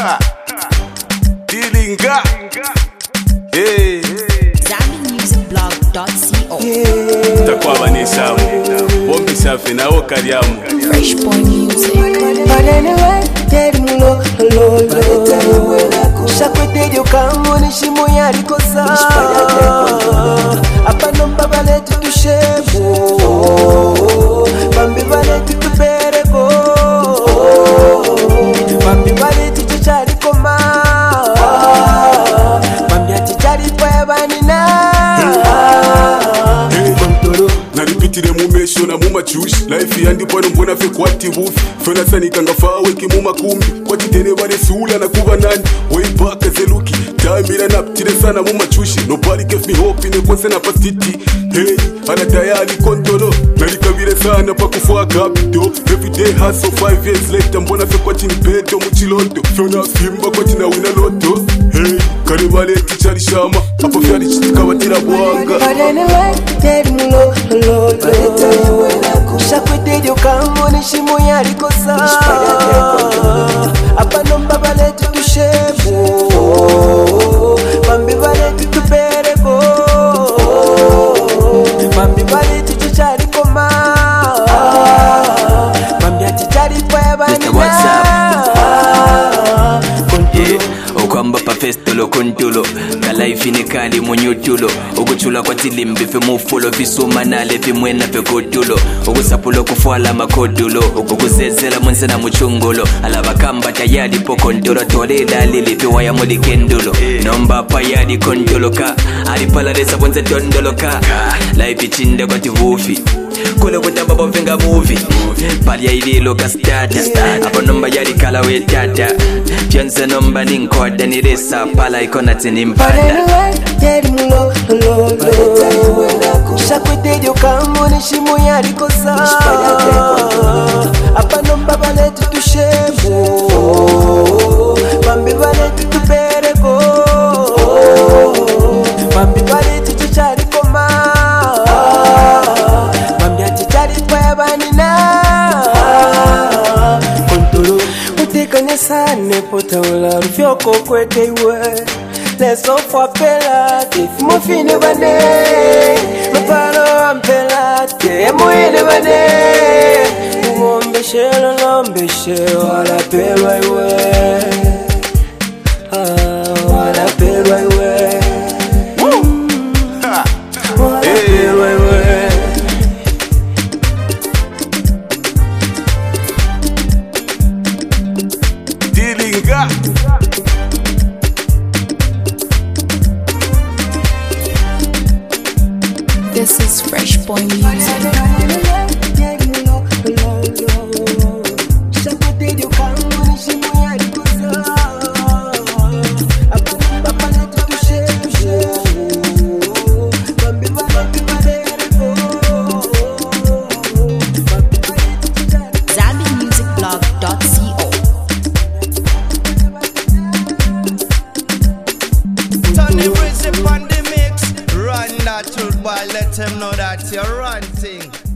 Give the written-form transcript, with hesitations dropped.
Dilinga. Hey. ZambiMusicBlog.co. Takwaba nishamu. Bombi safi na okariamu. Fresh Boy Music. Shakwete yokamu nishimo yarikosa Apano mbabale tutushemo Bambi bale tutupereko Bambi bale tutucharikoma Bambi aticharipayabanina Naripitire mumesho na mumachushi Life yandipo mbona fe kwati bufi Fena sani kangafawe ki mumakumbi Kwati tere bale sula na kuba nani Way back as a lookie Tamira naptire sana mumachushi Nobody gave me hope ine kwense na pastiti Hey, anatayali kontolo Narikabire sana pa kufua kapito Everyday hustle 5 years later Mbona fe kwati nipeto muchiloto Fena fimba kwati na wina loto Hey, karibale tichari shama Hapa fyari chitika watira buanga Shakwete yokamu nishimo yarikosa Apano mbabale tutushemo Bambi bale tutupereko Bambi bale tutucharikoma Bambi aticharipayabanina Okwamba pa festolo kontulo Kalaifi ni kali munyutulo Ukuchula kwa tilimbi fe mufulo Fisuma nale fi mwena fe kotulo Ukusapulo kufuala makodulo Ukukuzezela mwense na muchungulo Alabakamba tayari po kontolo Torela lili fi waya muli kendulo Nomba pa yadi kontolo ka Alipala resa mwense tondolo ka Laifi chinde kwa tivufi Kule kutamba bovenga movie Pali ya ililo ka starter Apo nomba yadi kala we tata Jense nomba ninkoda niresa Pala ikona tinimpanda Shakwete yokamu nishimo yarikosa Apano mbabale tutushemo Bambi bale tutupereko Bambi bale tutucharikoma Bambi aticharipayabanina Kontolo utikanya sane potaula Rufyoko kwete iwe Leso fwa pelate Fimo fine bane Mapano ampelate Muine bane Umombeshe lombeshe Wala pelwa iwe Wala pelwa iwe Wala pelwa iwe Dilinga. This is Fresh Boy Music. ZambiMusicBlog.co. Tony Rizzy on the mix. Run that truth boy, let him know that you're running.